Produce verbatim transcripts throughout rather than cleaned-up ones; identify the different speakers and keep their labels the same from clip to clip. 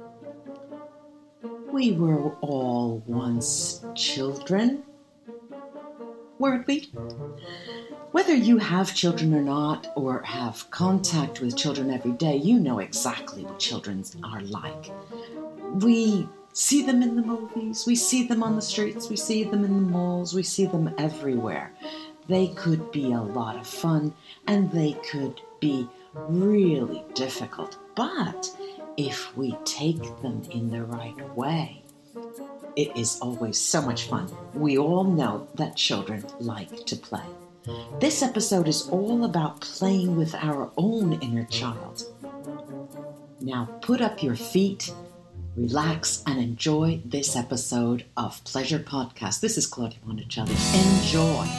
Speaker 1: We were all once children, weren't we? Whether you have children or not, or have contact with children every day, you know exactly what children are like. We see them in the movies, we see them on the streets, we see them in the malls, we see them everywhere. They could be a lot of fun, and they could be really difficult. But if we take them in the right way, it is always so much fun. We all know that children like to play. This episode is all about playing with our own inner child. Now put up your feet, relax, and enjoy this episode of Pleasure Podcast. This is Claudia Monticelli. Enjoy.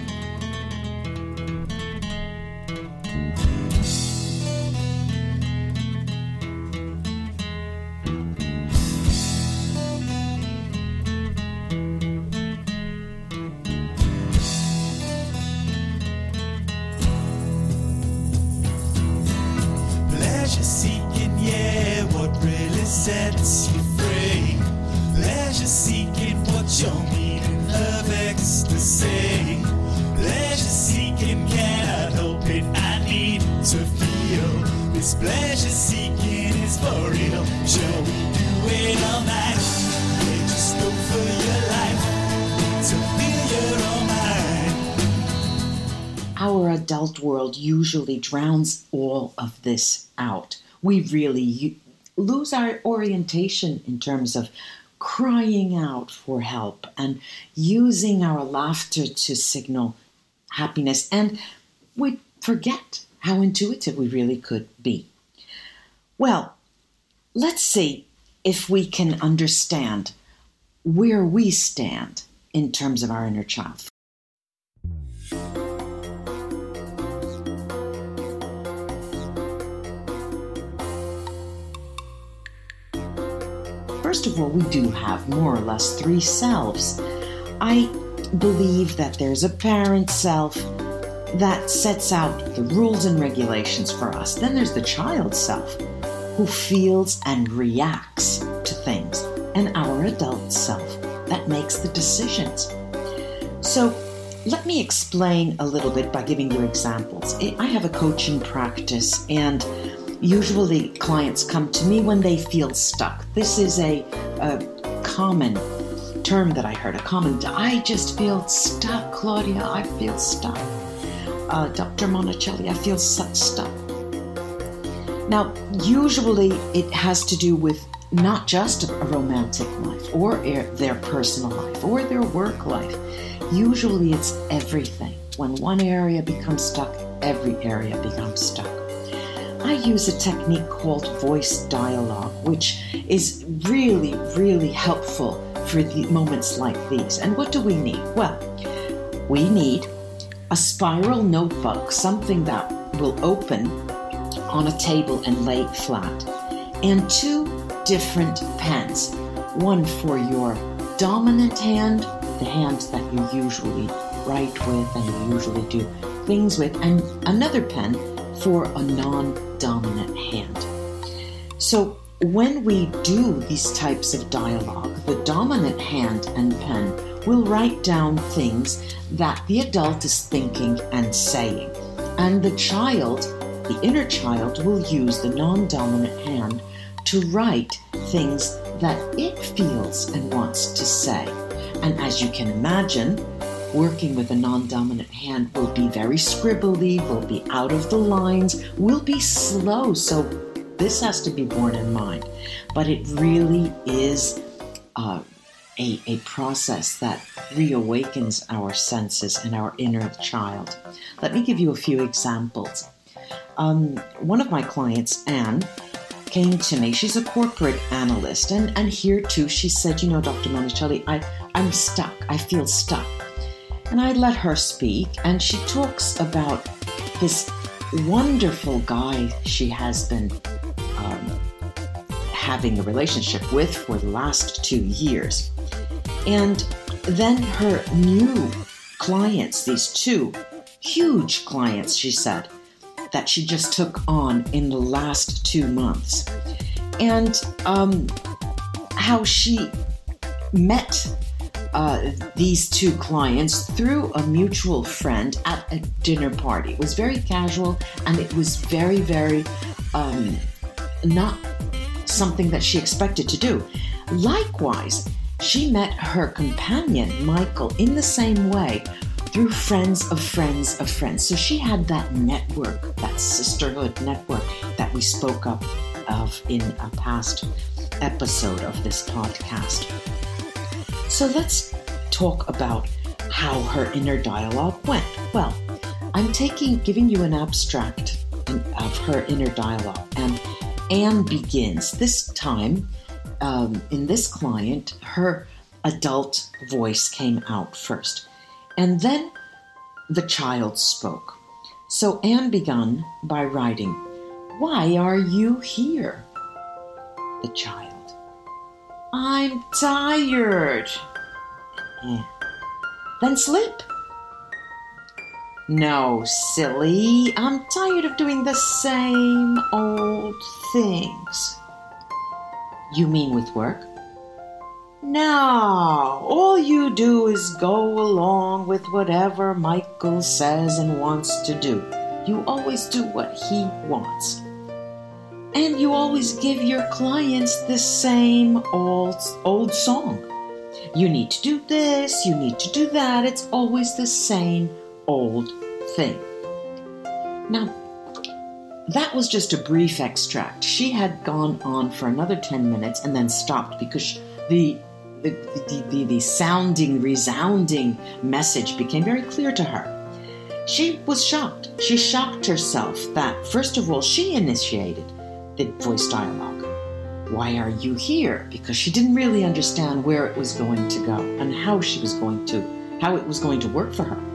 Speaker 2: Pleasure seeking, yeah, what really sets you free. Pleasure seeking, what your meaning of ecstasy. Pleasure seeking, cannot help it, I need to feel. This pleasure seeking is for real. Shall we do it all night? Yeah, just go for your life, to feel your own mind.
Speaker 1: Our adult world usually drowns all of this out. We really u- lose our orientation in terms of crying out for help and using our laughter to signal happiness, and we forget how intuitive we really could be. Well, let's see if we can understand where we stand in terms of our inner child. First of all, we do have more or less three selves. I believe that there's a parent self that sets out the rules and regulations for us. Then there's the child self who feels and reacts to things, and our adult self that makes the decisions. So let me explain a little bit by giving you examples. I have a coaching practice, and usually clients come to me when they feel stuck. This is a, a common term that I heard, a common, I just feel stuck, Claudia, I feel stuck. Uh, Doctor Monticelli, I feel so stuck. Now, usually it has to do with not just a romantic life or their personal life or their work life. Usually it's everything. When one area becomes stuck, every area becomes stuck. I use a technique called voice dialogue, which is really, really helpful for the moments like these. And what do we need? Well, we need a spiral notebook, something that will open on a table and lay flat, and two different pens, one for your dominant hand, the hand that you usually write with and you usually do things with, and another pen for a non-dominant hand. So when we do these types of dialogue, the dominant hand and pen will write down things that the adult is thinking and saying, and the child, the inner child, will use the non-dominant hand to write things that it feels and wants to say. And as you can imagine, working with a non-dominant hand will be very scribbly, will be out of the lines, will be slow. So this has to be borne in mind. But it really is uh, a, a process that reawakens our senses and our inner child. Let me give you a few examples. Um, one of my clients, Anne, came to me. She's a corporate analyst. And, and here too, she said, you know, Doctor Monticelli, I, I'm stuck. I feel stuck. And I let her speak, and she talks about this wonderful guy she has been um, having a relationship with for the last two years. And then her new clients, these two huge clients, she said, that she just took on in the last two months. and um, how she met uh, these two clients through a mutual friend at a dinner party. It was very casual, and it was very, very um, not something that she expected to do. Likewise, she met her companion, Michael, in the same way through friends of friends of friends. So she had that network, that sisterhood network that we spoke of, of in a past episode of this podcast. So let's talk about how her inner dialogue went. Well, I'm taking, giving you an abstract of her inner dialogue. And Anne begins. This time, um, in this client, her adult voice came out first. And then the child spoke. So Anne began by writing, "Why are you here?" The child, "I'm tired." Anne, "Then sleep." "No, silly. I'm tired of doing the same old things." "You mean with work?" "No, all you do is go along with whatever Michael says and wants to do. You always do what he wants. And you always give your clients the same old, old song. You need to do this, you need to do that. It's always the same old thing." Now, that was just a brief extract. She had gone on for another ten minutes and then stopped because the The, the, the, the sounding, resounding message became very clear to her. She was shocked. She shocked herself that, first of all, she initiated the voice dialogue. Why are you here? Because she didn't really understand where it was going to go and how she was going to, how it was going to work for her.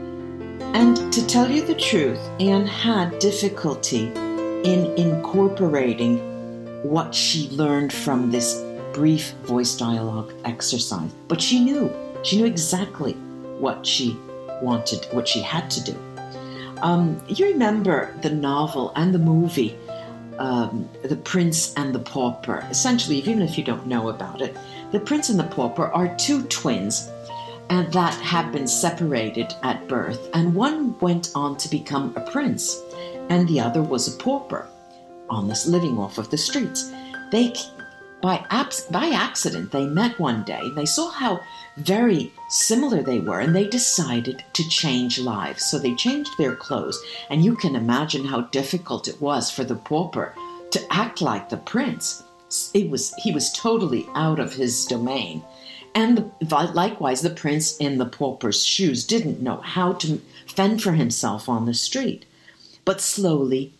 Speaker 1: And to tell you the truth, Anne had difficulty in incorporating what she learned from this brief voice dialogue exercise. But she knew. She knew exactly what she wanted, what she had to do. Um, you remember the novel and the movie, um, The Prince and the Pauper. Essentially, even if you don't know about it, The Prince and the Pauper are two twins and that have been separated at birth. And one went on to become a prince, and the other was a pauper, honest, living off of the streets. They By, abs- by accident, they met one day. They saw how very similar they were, and they decided to change lives. So they changed their clothes, and you can imagine how difficult it was for the pauper to act like the prince. It was he was totally out of his domain. And the, likewise, the prince in the pauper's shoes didn't know how to fend for himself on the street. But slowly,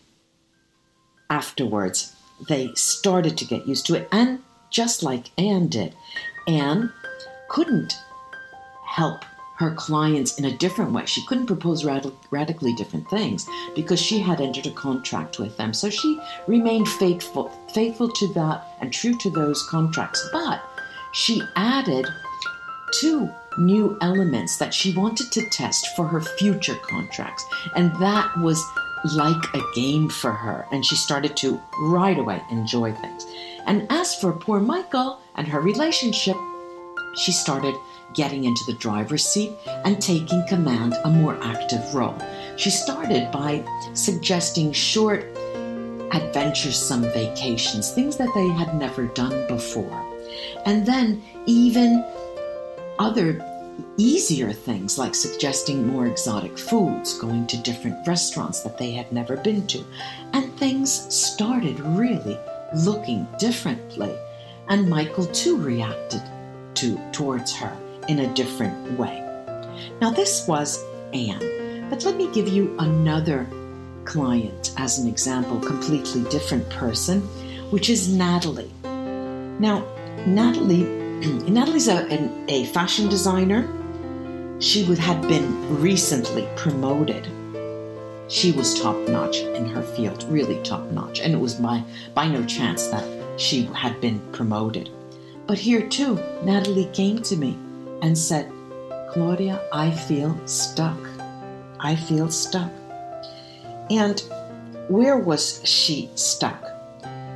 Speaker 1: afterwards, they started to get used to it, and just like Anne did, Anne couldn't help her clients in a different way. She couldn't propose rad- radically different things because she had entered a contract with them. So she remained faithful, faithful to that and true to those contracts. But she added two new elements that she wanted to test for her future contracts, and that was like a game for her, and she started to right away enjoy things. And as for poor Michael and her relationship, she started getting into the driver's seat and taking command, a more active role. She started by suggesting short, adventuresome vacations, things that they had never done before. And then even other easier things like suggesting more exotic foods, going to different restaurants that they had never been to. And things started really looking differently. And Michael too reacted to towards her in a different way. Now this was Anne, but let me give you another client as an example, completely different person, which is Natalie. Now, Natalie, Natalie's a, an, a fashion designer. She would, had been recently promoted. She was top-notch in her field, really top-notch, and it was by, by no chance that she had been promoted. But here too, Natalie came to me and said, "Claudia, I feel stuck. I feel stuck." And where was she stuck?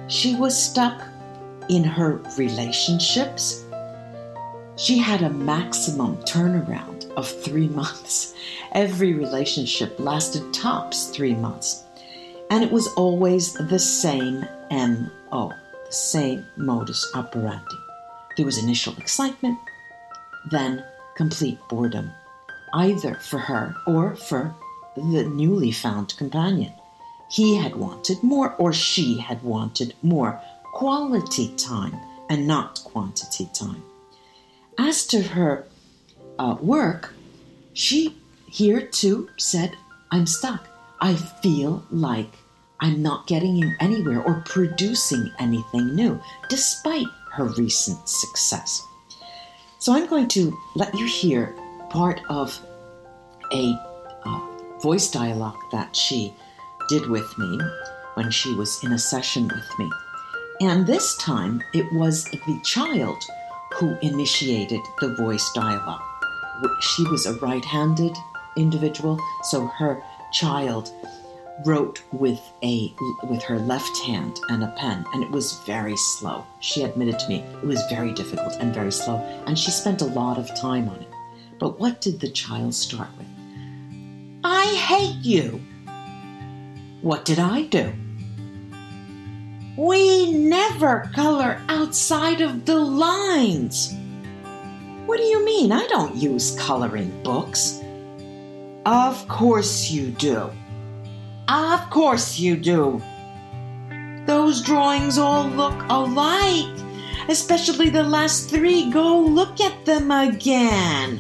Speaker 1: She was stuck in her relationships. She had a maximum turnaround of three months. Every relationship lasted tops three months. And it was always the same M O, the same modus operandi. There was initial excitement, then complete boredom, either for her or for the newly found companion. He had wanted more, or she had wanted more quality time and not quantity time. As to her uh, work, she here too said, I'm stuck. I feel like I'm not getting anywhere or producing anything new, despite her recent success. So I'm going to let you hear part of a uh, voice dialogue that she did with me when she was in a session with me. And this time it was the child who initiated the voice dialogue. She was a right-handed individual, so her child wrote with a with her left hand and a pen, and it was very slow. She admitted to me it was very difficult and very slow, and she spent a lot of time on it. But what did the child start with? I hate you. What did I do? We never color outside of the lines. What do you mean? I don't use coloring books. Of course you do. Of course you do. Those drawings all look alike, especially the last three. Go look at them again.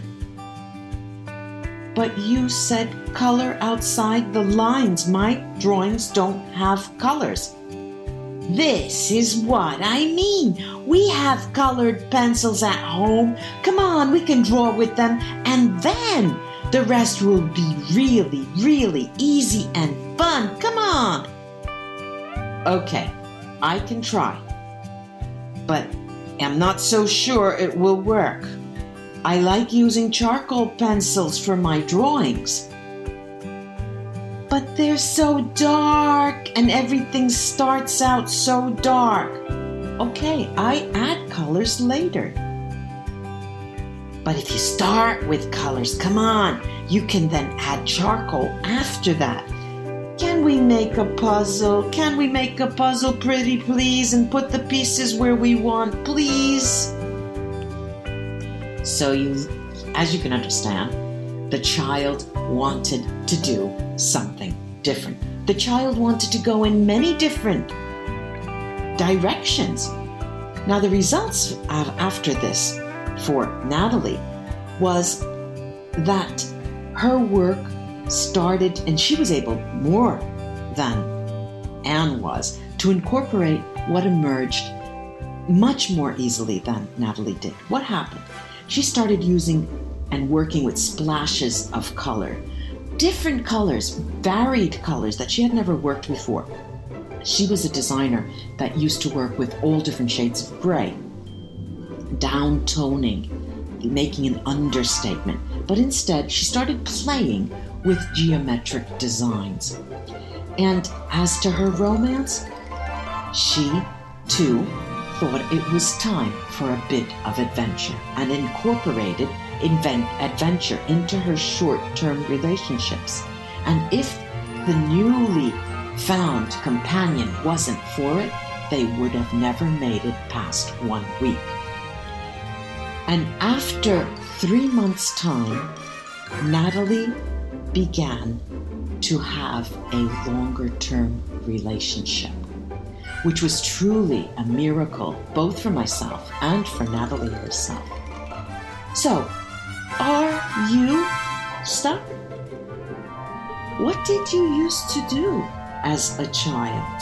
Speaker 1: But you said color outside the lines. My drawings don't have colors. This is what I mean. We have colored pencils at home. Come on, we can draw with them, and then the rest will be really, really easy and fun. Come on. Okay, I can try, but I'm not so sure it will work. I like using charcoal pencils for my drawings. But they're so dark, and everything starts out so dark. Okay, I add colors later. But if you start with colors, come on, you can then add charcoal after that. Can we make a puzzle? Can we make a puzzle pretty, please, and put the pieces where we want, please? So you, as you can understand, the child wanted to do something different. The child wanted to go in many different directions. Now, the results of, after this for Natalie was that her work started, and she was able more than Anne was, to incorporate what emerged much more easily than Natalie did. What happened? She started using and working with splashes of color, different colors, varied colors that she had never worked before. She was a designer that used to work with all different shades of gray, down toning, making an understatement. But instead, she started playing with geometric designs. And as to her romance, she, too, thought it was time for a bit of adventure and incorporated invent adventure into her short-term relationships. And if the newly found companion wasn't for it, they would have never made it past one week. And after three months' time, Natalie began to have a longer-term relationship, which was truly a miracle, both for myself and for Natalie herself. So, are you stuck? What did you used to do as a child?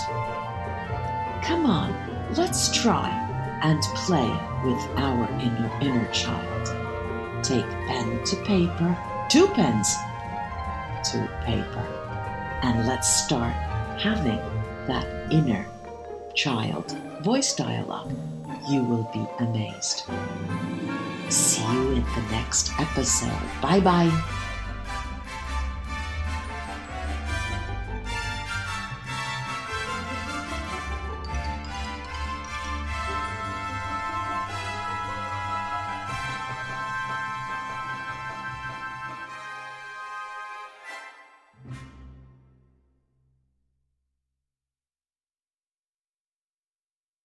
Speaker 1: Come on, let's try and play with our inner, inner child. Take pen to paper, two pens to paper, and let's start having that inner child voice dialogue. You will be amazed. See you in the next episode. Bye-bye.